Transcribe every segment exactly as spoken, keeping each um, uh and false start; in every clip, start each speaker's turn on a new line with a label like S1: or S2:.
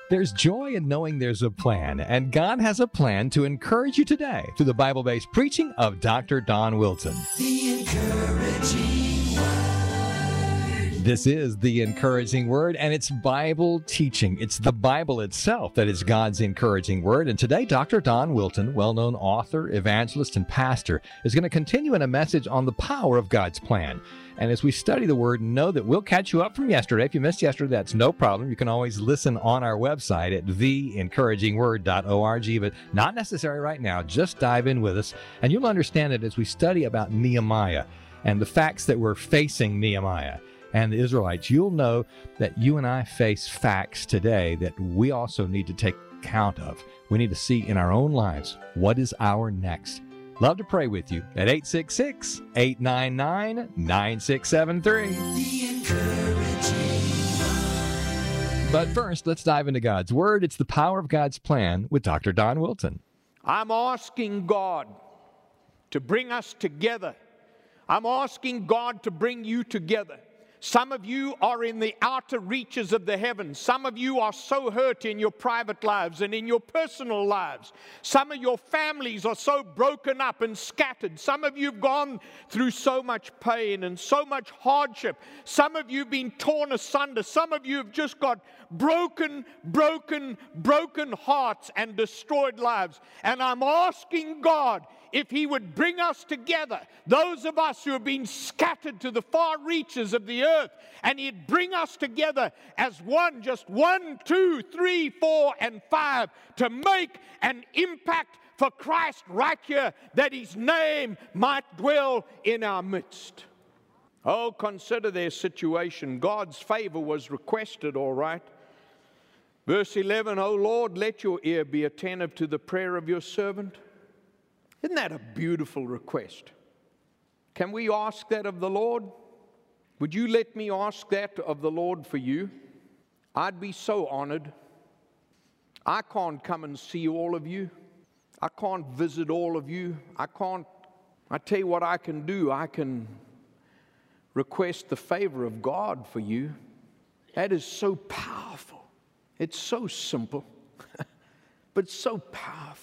S1: There's joy in knowing there's a plan, and God has a plan to encourage you today through the Bible-based preaching of Doctor Don Wilson.
S2: The Encouraging Word.
S1: This is the Encouraging Word, and it's Bible teaching. It's the Bible itself that is God's encouraging Word. And today, Doctor Don Wilson, well-known author, evangelist, and pastor, is going to continue in a message on the power of God's plan. And as we study the Word, know that we'll catch you up from yesterday. If you missed yesterday, that's no problem. You can always listen on our website at the encouraging word dot org, but not necessary right now. Just dive in with us, and you'll understand it as we study about Nehemiah and the facts that were facing Nehemiah and the Israelites. You'll know that you and I face facts today that we also need to take account of. We need to see in our own lives what is our next. Love to pray with you at eight six six, eight nine nine, nine six seven three.
S2: The Encouraging Word.
S1: But first, let's dive into God's Word. It's the power of God's plan with Doctor Don Wilson.
S3: I'm asking God to bring us together. I'm asking God to bring you together. Some of you are in the outer reaches of the heavens. Some of you are so hurt in your private lives and in your personal lives. Some of your families are so broken up and scattered. Some of you have gone through so much pain and so much hardship. Some of you have been torn asunder. Some of you have just got broken, broken, broken hearts and destroyed lives. And I'm asking God if He would bring us together, those of us who have been scattered to the far reaches of the earth, and He'd bring us together as one, just one, two, three, four, and five, to make an impact for Christ right here, that His name might dwell in our midst. Oh, consider their situation. God's favor was requested, all right. Verse eleven, O Lord, let your ear be attentive to the prayer of your servant. Isn't that a beautiful request? Can we ask that of the Lord? Would you let me ask that of the Lord for you? I'd be so honored. I can't come and see all of you. I can't visit all of you. I can't, I tell you what I can do. I can request the favor of God for you. That is so powerful. It's so simple, but so powerful.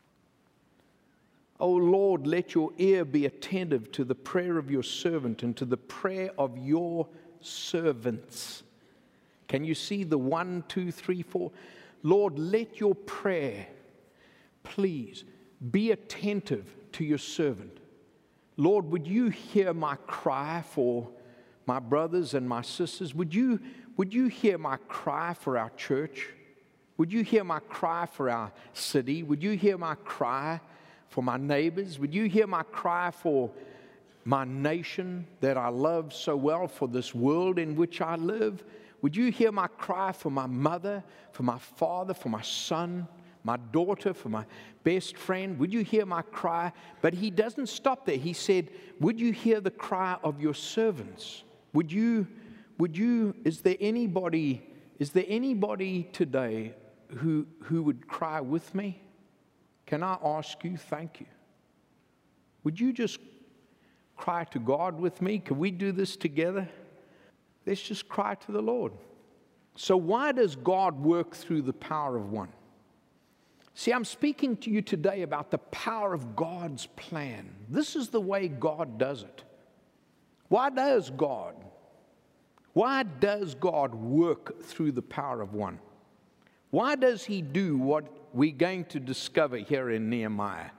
S3: O Lord, let your ear be attentive to the prayer of your servant and to the prayer of your servants. Can you see the one, two, three, four? Lord, let your prayer, please, be attentive to your servant. Lord, would you hear my cry for my brothers and my sisters? Would you, would you hear my cry for our church? Would you hear my cry for our city? Would you hear my cry for my neighbors? Would you hear my cry for my nation that I love so well, for this world in which I live? Would you hear my cry for my mother, for my father, for my son, my daughter, for my best friend? Would you hear my cry? But He doesn't stop there. He said, would you hear the cry of your servants? Would you, would you, is there anybody, is there anybody today who, who would cry with me? Can I ask you, thank you? Would you just cry to God with me? Can we do this together? Let's just cry to the Lord. So why does God work through the power of one? See, I'm speaking to you today about the power of God's plan. This is the way God does it. Why does God? Why does God work through the power of one? Why does He do what we're going to discover here in Nehemiah?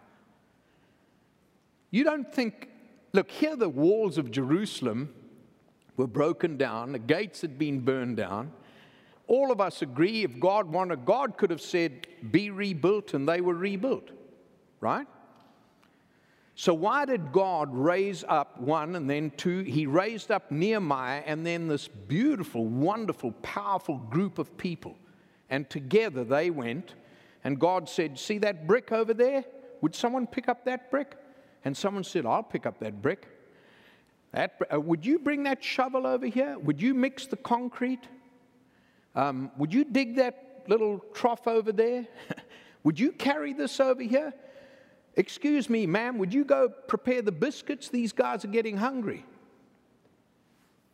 S3: You don't think, look, here the walls of Jerusalem were broken down, the gates had been burned down. All of us agree if God wanted, God could have said, be rebuilt, and they were rebuilt, right? So why did God raise up one and then two? He raised up Nehemiah and then this beautiful, wonderful, powerful group of people. And together they went, and God said, see that brick over there? Would someone pick up that brick? And someone said, I'll pick up that brick. That, uh, would you bring that shovel over here? Would you mix the concrete? Um, would you dig that little trough over there? Would you carry this over here? Excuse me, ma'am, would you go prepare the biscuits? These guys are getting hungry.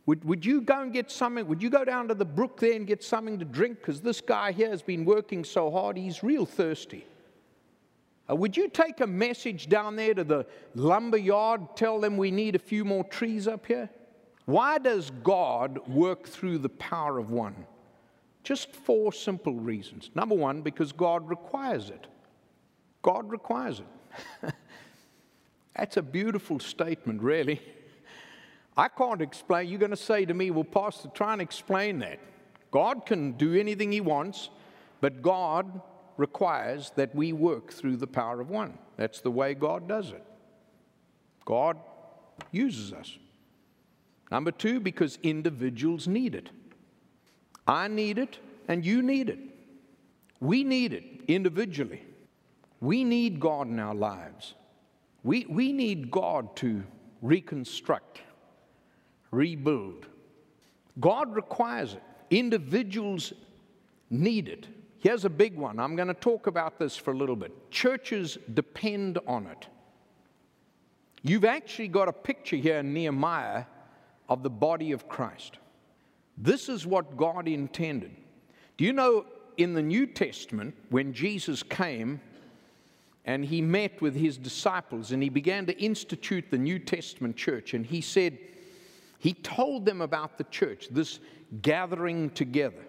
S3: Would, would you go and get something? Would you go down to the brook there and get something to drink? Because this guy here has been working so hard, he's real thirsty. Uh, would you take a message down there to the lumber yard, tell them we need a few more trees up here? Why does God work through the power of one? Just four simple reasons. Number one, because God requires it. God requires it. That's a beautiful statement, really. I can't explain. You're going to say to me, well, Pastor, try and explain that. God can do anything he wants, but God requires that we work through the power of one. That's the way God does it. God uses us. Number two, because individuals need it. I need it, and you need it. We need it individually. We need God in our lives. We, we need God to reconstruct, rebuild. God requires it. Individuals need it. Here's a big one. I'm going to talk about this for a little bit. Churches depend on it. You've actually got a picture here in Nehemiah of the body of Christ. This is what God intended. Do you know in the New Testament, when Jesus came and he met with his disciples and he began to institute the New Testament church, and he said, he told them about the church, this gathering together.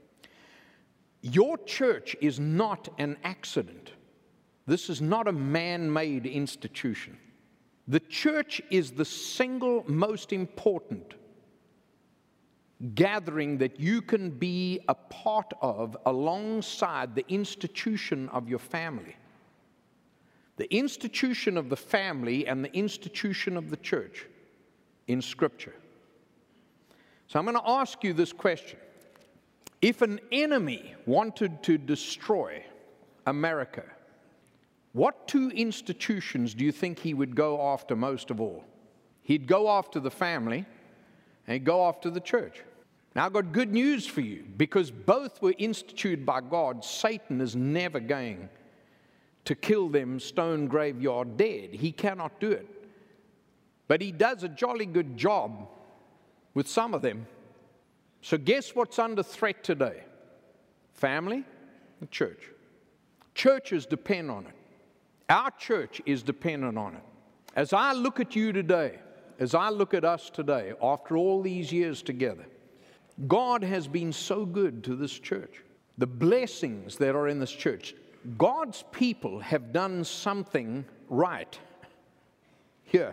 S3: Your church is not an accident. This is not a man-made institution. The church is the single most important gathering that you can be a part of alongside the institution of your family. The institution of the family and the institution of the church in Scripture. So I'm going to ask you this question. If an enemy wanted to destroy America, what two institutions do you think he would go after most of all? He'd go after the family and he'd go after the church. Now, I've got good news for you. Because both were instituted by God, Satan is never going to kill them stone graveyard dead. He cannot do it. But he does a jolly good job with some of them. So guess what's under threat today? Family and church. Churches depend on it. Our church is dependent on it. As I look at you today, as I look at us today, after all these years together, God has been so good to this church. The blessings that are in this church. God's people have done something right here.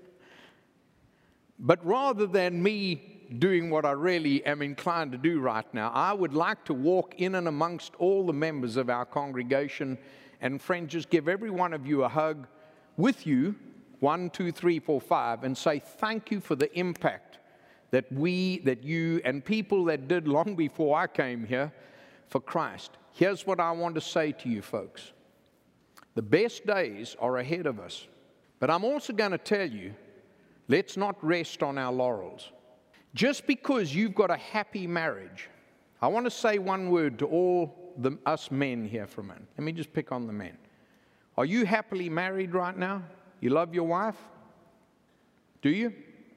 S3: But rather than me doing what I really am inclined to do right now, I would like to walk in and amongst all the members of our congregation and, friends, just give every one of you a hug with you, one, two, three, four, five, and say thank you for the impact that we, that you, and people that did long before I came here for Christ. Here's what I want to say to you folks. The best days are ahead of us. But I'm also going to tell you, let's not rest on our laurels. Just because you've got a happy marriage, I want to say one word to all the, us men here for a minute. Let me just pick on the men. Are you happily married right now? You love your wife? Do you?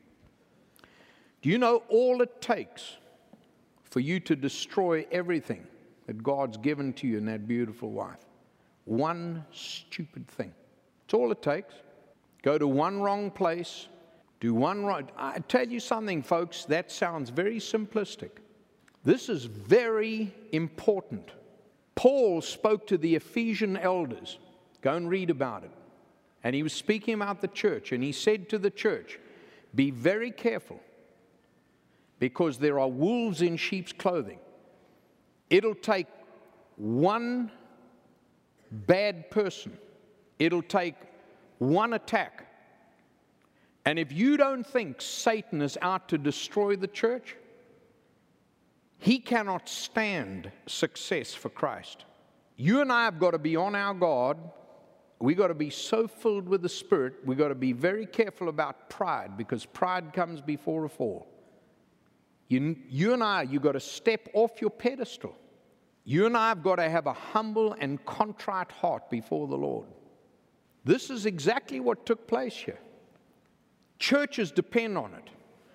S3: Do you know all it takes for you to destroy everything that God's given to you in that beautiful wife? One stupid thing. That's all it takes. Go to one wrong place, do one right. I tell you something, folks, that sounds very simplistic. This is very important. Paul spoke to the Ephesian elders. Go and read about it. And he was speaking about the church, and he said to the church, be very careful, because there are wolves in sheep's clothing. It'll take one bad person. It'll take one attack. And if you don't think Satan is out to destroy the church, he cannot stand success for Christ. You and I have got to be on our guard. We've got to be so filled with the Spirit. We've got to be very careful about pride, because pride comes before a fall. You, you and I, you've got to step off your pedestal. You and I have got to have a humble and contrite heart before the Lord. This is exactly what took place here. Churches depend on it.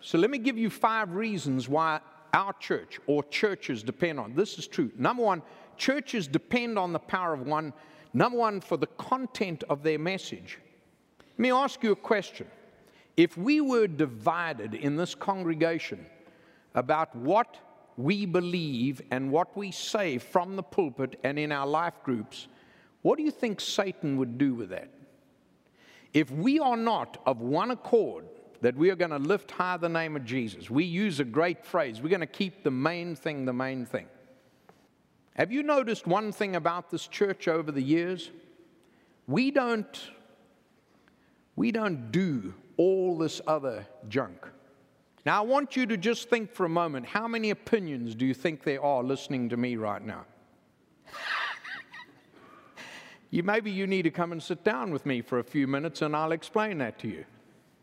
S3: So let me give you five reasons why our church or churches depend on. This is true. Number one, churches depend on the power of one. Number one, for the content of their message. Let me ask you a question. If we were divided in this congregation about what we believe and what we say from the pulpit and in our life groups, what do you think Satan would do with that? If we are not of one accord that we are going to lift high the name of Jesus, we use a great phrase, we're going to keep the main thing the main thing. Have you noticed one thing about this church over the years? We don't, we don't do all this other junk. Now, I want you to just think for a moment, how many opinions do you think there are listening to me right now? You, maybe you need to come and sit down with me for a few minutes and I'll explain that to you.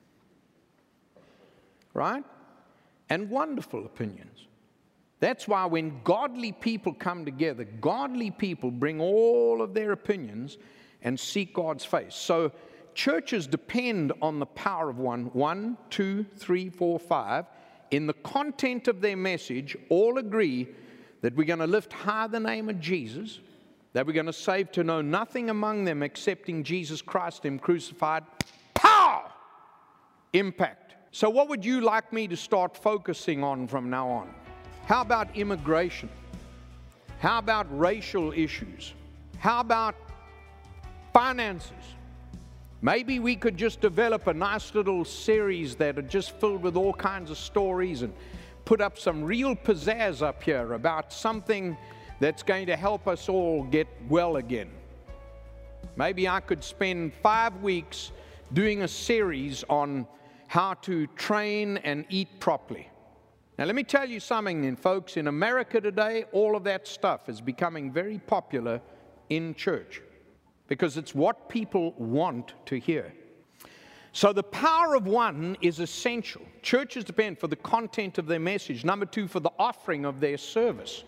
S3: Right? And wonderful opinions. That's why when godly people come together, godly people bring all of their opinions and seek God's face. So churches depend on the power of one, one, two, three, four, five. In the content of their message, all agree that we're going to lift high the name of Jesus, that we're going to save to know nothing among them excepting Jesus Christ, Him crucified. Power! Impact. So what would you like me to start focusing on from now on? How about immigration? How about racial issues? How about finances? Maybe we could just develop a nice little series that are just filled with all kinds of stories and put up some real pizzazz up here about something that's going to help us all get well again. Maybe I could spend five weeks doing a series on how to train and eat properly. Now, let me tell you something then, folks. In America today, all of that stuff is becoming very popular in church because it's what people want to hear. So the power of one is essential. Churches depend for the content of their message. Number two, for the offering of their service.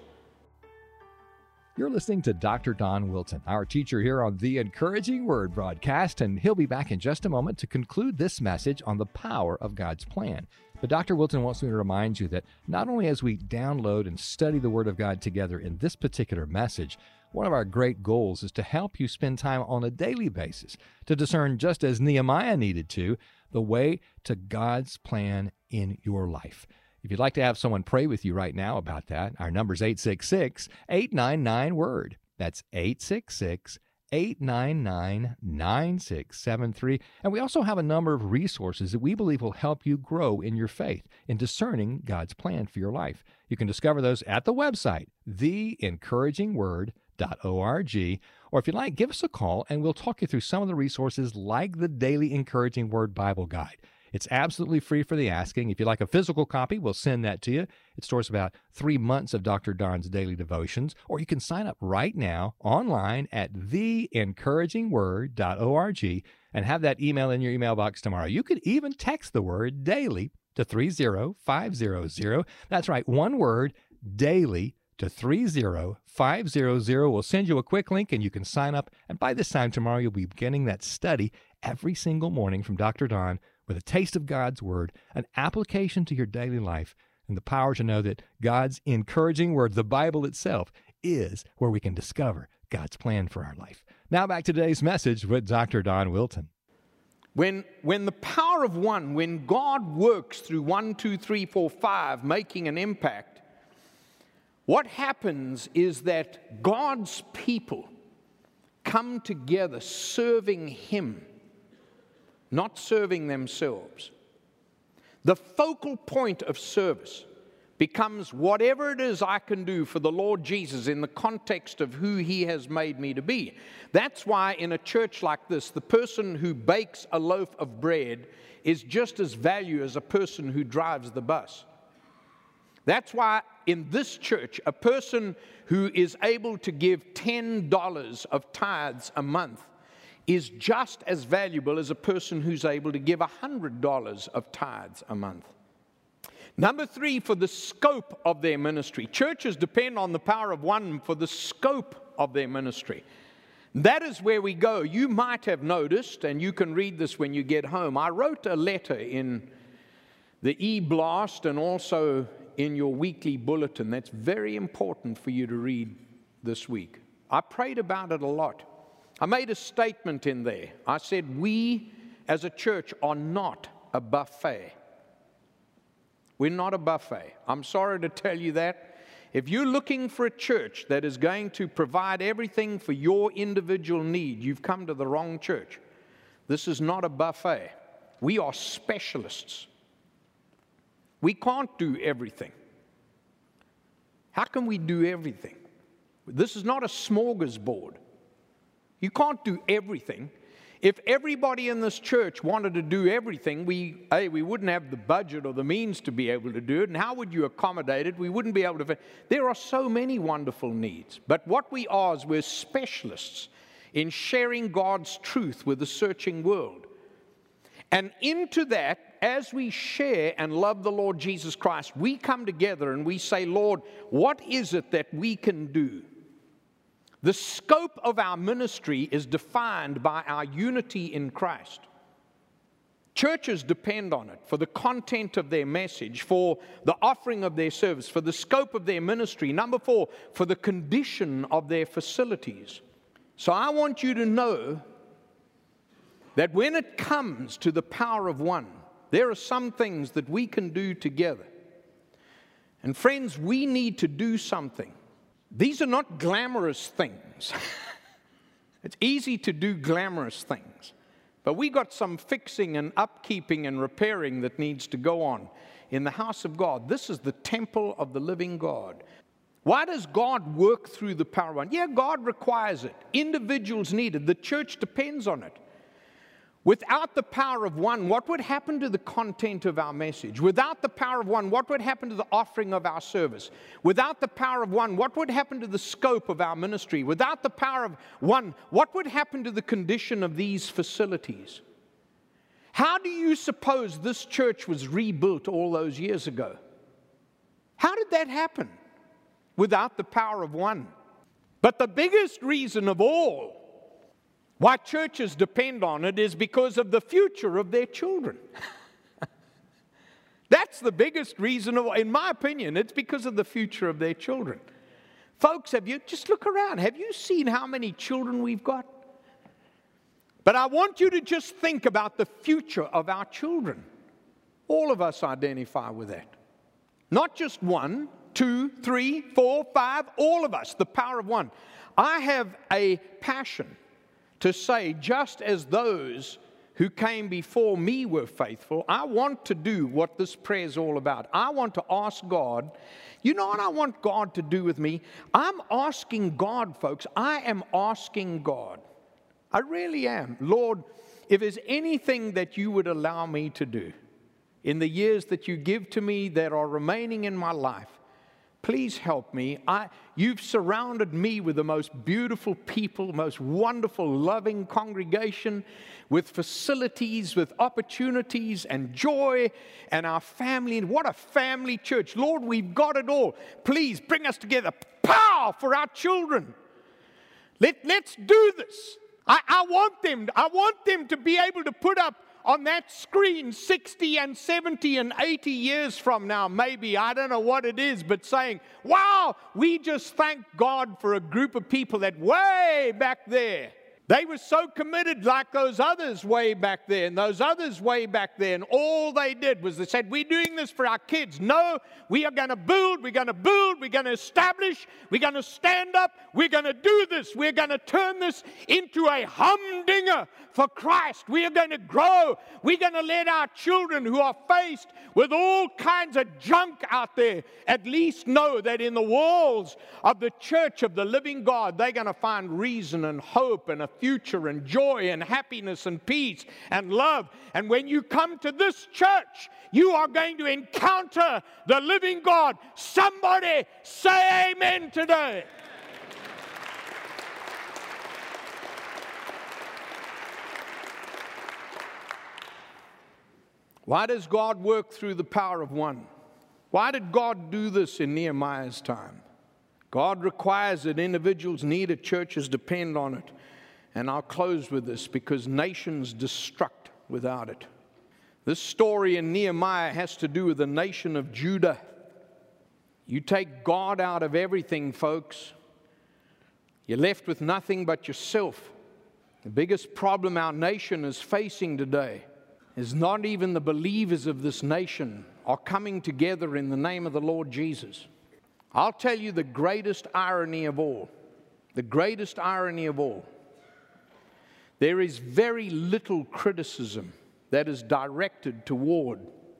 S1: You're listening to Doctor Don Wilton, our teacher here on the Encouraging Word broadcast, and he'll be back in just a moment to conclude this message on the power of God's plan. But Doctor Wilton wants me to remind you that not only as we download and study the Word of God together in this particular message, one of our great goals is to help you spend time on a daily basis to discern, just as Nehemiah needed to, the way to God's plan in your life. If you'd like to have someone pray with you right now about that, our number is eight six six, eight nine nine, WORD. That's eight six six, eight nine nine, nine six seven three. And we also have a number of resources that we believe will help you grow in your faith in discerning God's plan for your life. You can discover those at the website, the encouraging word dot org. Or if you'd like, give us a call and we'll talk you through some of the resources like the Daily Encouraging Word Bible Guide. It's absolutely free for the asking. If you'd like a physical copy, we'll send that to you. It stores about three months of Doctor Don's daily devotions. Or you can sign up right now online at the encouraging word dot org and have that email in your email box tomorrow. You could even text the word daily to three zero five zero zero. That's right, one word, daily, to three zero five zero zero. We'll send you a quick link and you can sign up. And by this time tomorrow, you'll be beginning that study every single morning from Doctor Don, with a taste of God's Word, an application to your daily life, and the power to know that God's encouraging Word, the Bible itself, is where we can discover God's plan for our life. Now back to today's message with Doctor Don Wilton.
S3: When, when the power of one, when God works through one, two, three, four, five, making an impact, what happens is that God's people come together serving Him, not serving themselves. The focal point of service becomes whatever it is I can do for the Lord Jesus in the context of who He has made me to be. That's why in a church like this, the person who bakes a loaf of bread is just as valuable as a person who drives the bus. That's why in this church, a person who is able to give ten dollars of tithes a month is just as valuable as a person who's able to give one hundred dollars of tithes a month. Number three, for the scope of their ministry. Churches depend on the power of one for the scope of their ministry. That is where we go. You might have noticed, and you can read this when you get home, I wrote a letter in the e-blast and also in your weekly bulletin. That's very important for you to read this week. I prayed about it a lot. I made a statement in there. I said, we as a church are not a buffet. We're not a buffet. I'm sorry to tell you that. If you're looking for a church that is going to provide everything for your individual need, you've come to the wrong church. This is not a buffet. We are specialists. We can't do everything. How can we do everything? This is not a smorgasbord. You can't do everything. If everybody in this church wanted to do everything, we, A, we wouldn't have the budget or the means to be able to do it. And how would you accommodate it? We wouldn't be able to. There are so many wonderful needs. But what we are is we're specialists in sharing God's truth with a searching world. And into that, as we share and love the Lord Jesus Christ, we come together and we say, Lord, what is it that we can do? The scope of our ministry is defined by our unity in Christ. Churches depend on it for the content of their message, for the offering of their service, for the scope of their ministry. Number four, for the condition of their facilities. So I want you to know that when it comes to the power of one, there are some things that we can do together. And friends, we need to do something. These are not glamorous things. It's easy to do glamorous things. But we got some fixing and upkeeping and repairing that needs to go on in the house of God. This is the temple of the living God. Why does God work through the power of one? Yeah, God requires it. Individuals need it. The church depends on it. Without the power of one, what would happen to the content of our message? Without the power of one, what would happen to the offering of our service? Without the power of one, what would happen to the scope of our ministry? Without the power of one, what would happen to the condition of these facilities? How do you suppose this church was rebuilt all those years ago? How did that happen? Without the power of one. But the biggest reason of all why churches depend on it is because of the future of their children. That's the biggest reason, of, in my opinion, it's because of the future of their children. Folks, have you, just look around. Have you seen how many children we've got? But I want you to just think about the future of our children. All of us identify with that. Not just one, two, three, four, five, all of us, the power of one. I have a passion to say, just as those who came before me were faithful, I want to do what this prayer is all about. I want to ask God, you know what I want God to do with me? I'm asking God, folks, I am asking God. I really am. Lord, if there's anything that you would allow me to do in the years that you give to me that are remaining in my life, please help me. I, you've surrounded me with the most beautiful people, most wonderful, loving congregation, with facilities, with opportunities and joy, and our family. And what a family church. Lord, we've got it all. Please bring us together. Power for our children. Let, let's do this. I, I want them, I want them to be able to put up on that screen sixty and seventy and eighty years from now, maybe, I don't know what it is, but saying, wow, we just thank God for a group of people that way back there, they were so committed like those others way back there and those others way back there, and all they did was they said, we're doing this for our kids. No, we are going to build, we're going to build, we're going to establish, we're going to stand up, we're going to do this, we're going to turn this into a humdinger for Christ. We are going to grow. We're going to let our children who are faced with all kinds of junk out there at least know that in the walls of the church of the living God, they're going to find reason and hope and a future and joy and happiness and peace and love. And when you come to this church, you are going to encounter the living God. Somebody say amen today. Why does God work through the power of one? Why did God do this in Nehemiah's time? God requires it. Individuals need it. Churches depend on it. And I'll close with this, because nations destruct without it. This story in Nehemiah has to do with the nation of Judah. You take God out of everything, folks, you're left with nothing but yourself. The biggest problem our nation is facing today is not even the believers of this nation are coming together in the name of the Lord Jesus. I'll tell you the greatest irony of all, the greatest irony of all. There is very little criticism that is directed toward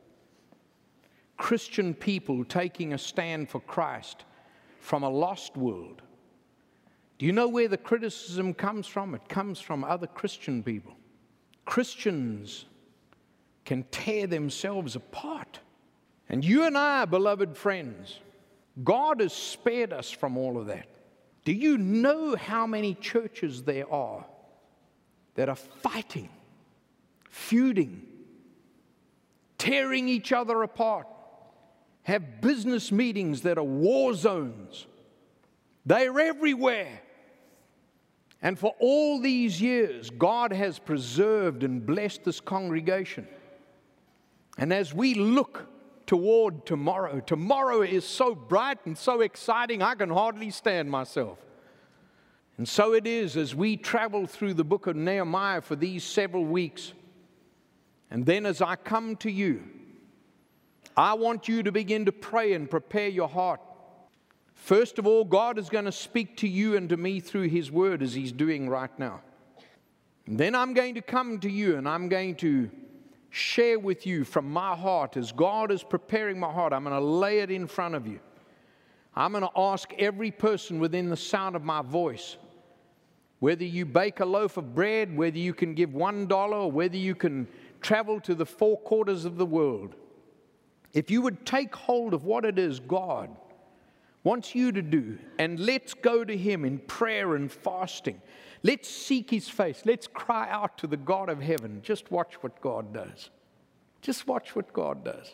S3: Christian people taking a stand for Christ from a lost world. Do you know where the criticism comes from? It comes from other Christian people. Christians can tear themselves apart. And you and I, beloved friends, God has spared us from all of that. Do you know how many churches there are that are fighting, feuding, tearing each other apart, have business meetings that are war zones? They're everywhere. And for all these years, God has preserved and blessed this congregation. And as we look toward tomorrow, tomorrow is so bright and so exciting, I can hardly stand myself. And so it is as we travel through the book of Nehemiah for these several weeks. And then as I come to you, I want you to begin to pray and prepare your heart. First of all, God is going to speak to you and to me through His Word as He's doing right now. And then I'm going to come to you and I'm going to share with you from my heart as God is preparing my heart. I'm going to lay it in front of you. I'm going to ask every person within the sound of my voice, whether you bake a loaf of bread, whether you can give one dollar, or whether you can travel to the four quarters of the world, if you would take hold of what it is God wants you to do, and let's go to Him in prayer and fasting. Let's seek His face. Let's cry out to the God of heaven. Just watch what God does. Just watch what God does.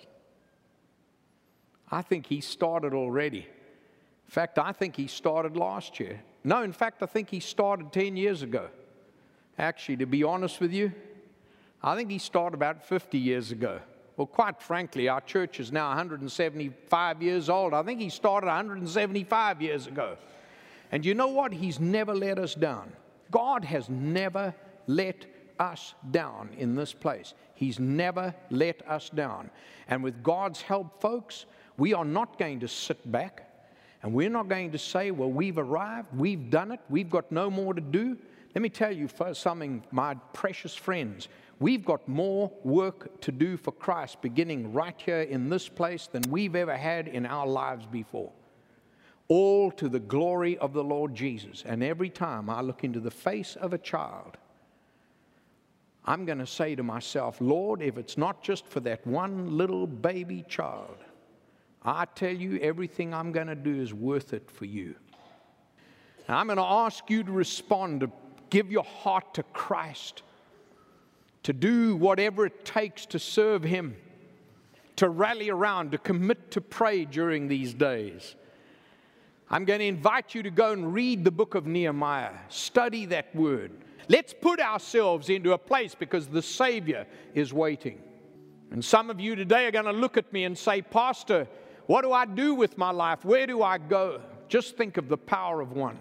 S3: I think He started already. In fact, I think He started last year. No, in fact, I think He started ten years ago. Actually, to be honest with you, I think He started about fifty years ago. Well, quite frankly, our church is now one hundred seventy-five years old. I think He started one hundred seventy-five years ago. And you know what? He's never let us down. God has never let us down in this place. He's never let us down. And with God's help, folks, we are not going to sit back. And we're not going to say, well, we've arrived, we've done it, we've got no more to do. Let me tell you first something, my precious friends. We've got more work to do for Christ beginning right here in this place than we've ever had in our lives before. All to the glory of the Lord Jesus. And every time I look into the face of a child, I'm going to say to myself, Lord, if it's not just for that one little baby child, I tell you, everything I'm going to do is worth it for you. And I'm going to ask you to respond, to give your heart to Christ, to do whatever it takes to serve Him, to rally around, to commit to pray during these days. I'm going to invite you to go and read the book of Nehemiah. Study that word. Let's put ourselves into a place because the Savior is waiting. And some of you today are going to look at me and say, Pastor, what do I do with my life? Where do I go? Just think of the power of one.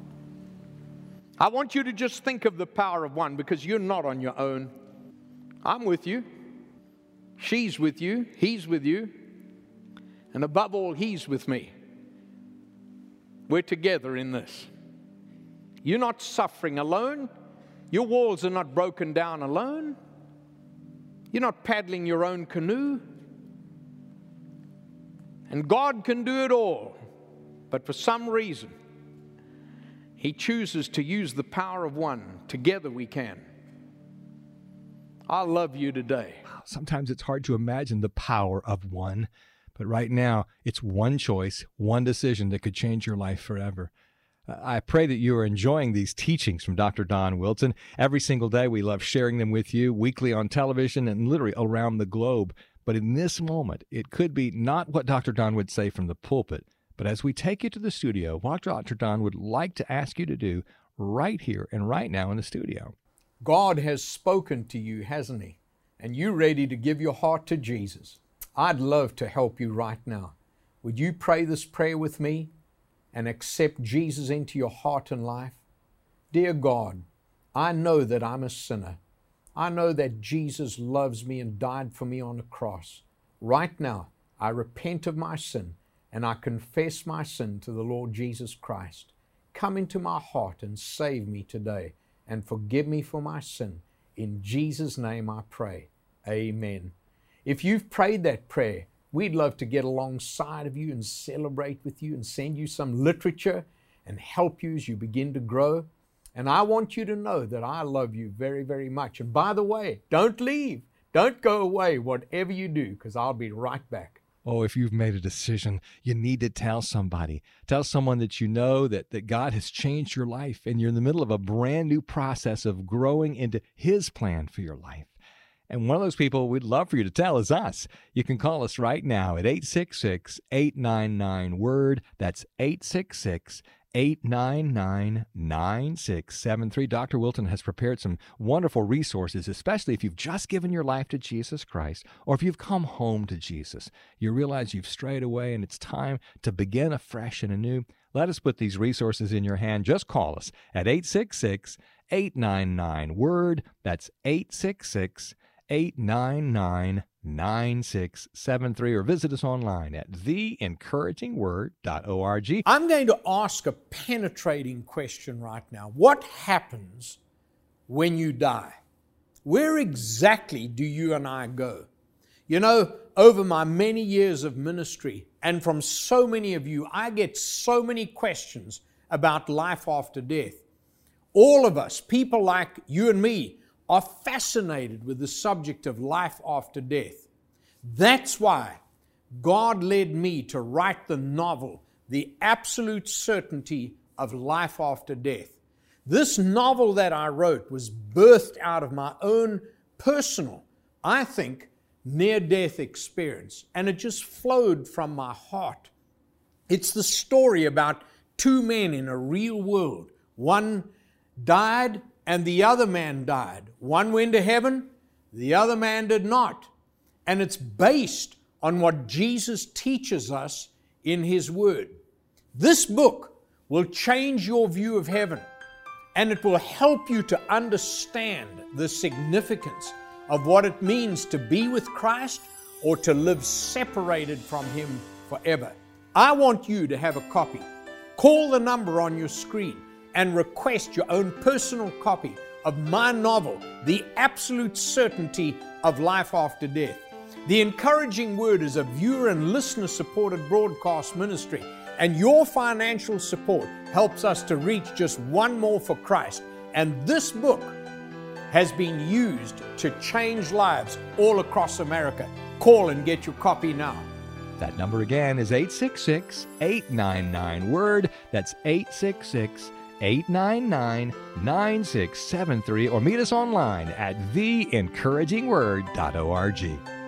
S3: I want you to just think of the power of one because you're not on your own. I'm with you. She's with you. He's with you. And above all, He's with me. We're together in this. You're not suffering alone. Your walls are not broken down alone. You're not paddling your own canoe. And God can do it all. But for some reason, He chooses to use the power of one. Together we can. I love you today.
S1: Sometimes it's hard to imagine the power of one. But right now, it's one choice, one decision that could change your life forever. I pray that you are enjoying these teachings from Doctor Don Wilton. Every single day, we love sharing them with you, weekly on television and literally around the globe. But in this moment, it could be not what Doctor Don would say from the pulpit, but as we take you to the studio, what Doctor Don would like to ask you to do right here and right now in the studio.
S3: God has spoken to you, hasn't He?
S4: and you're ready to give your heart to Jesus, I'd love to help you right now. Would you pray this prayer with me and accept Jesus into your heart and life? Dear God, I know that I'm a sinner. I know that Jesus loves me and died for me on the cross. Right now, I repent of my sin and I confess my sin to the Lord Jesus Christ. Come into my heart and save me today and forgive me for my sin. In Jesus' name I pray. Amen. If you've prayed that prayer, we'd love to get alongside of you and celebrate with you and send you some literature and help you as you begin to grow. And I want you to know that I love you very, very much. And by the way, don't leave. Don't go away, whatever you do, because I'll be right back.
S1: Oh, if you've made a decision, you need to tell somebody. Tell someone that you know that, that God has changed your life and you're in the middle of a brand new process of growing into His plan for your life. And one of those people we'd love for you to tell is us. You can call us right now at eight six six, eight nine nine, WORD. That's eight six six, eight nine nine, nine six seven three. Doctor Wilton has prepared some wonderful resources, especially if you've just given your life to Jesus Christ or if you've come home to Jesus. You realize you've strayed away and it's time to begin afresh and anew. Let us put these resources in your hand. Just call us at eight six six, eight nine nine, WORD. That's eight six six, eight nine nine, nine six seven three, or visit us online at the encouraging word dot org.
S4: I'm going to ask a penetrating question right now. What happens when you die? Where exactly do you and I go? You know, over my many years of ministry, and from so many of you, I get so many questions about life after death. All of us, people like you and me, are fascinated with the subject of life after death. That's why God led me to write the novel, The Absolute Certainty of Life After Death. This novel that I wrote was birthed out of my own personal, I think, near-death experience, and it just flowed from my heart. It's the story about two men in a real world. One died and the other man died. One went to heaven, the other man did not. And it's based on what Jesus teaches us in His Word. This book will change your view of heaven, and it will help you to understand the significance of what it means to be with Christ or to live separated from Him forever. I want you to have a copy. Call the number on your screen and request your own personal copy of my novel, The Absolute Certainty of Life After Death. The Encouraging Word is a viewer and listener-supported broadcast ministry, and your financial support helps us to reach just one more for Christ. And this book has been used to change lives all across America. Call and get your copy now.
S1: That number again is eight six six, eight nine nine, WORD. That's eight six six, eight nine nine, nine six seven three, or meet us online at the encouraging word dot org.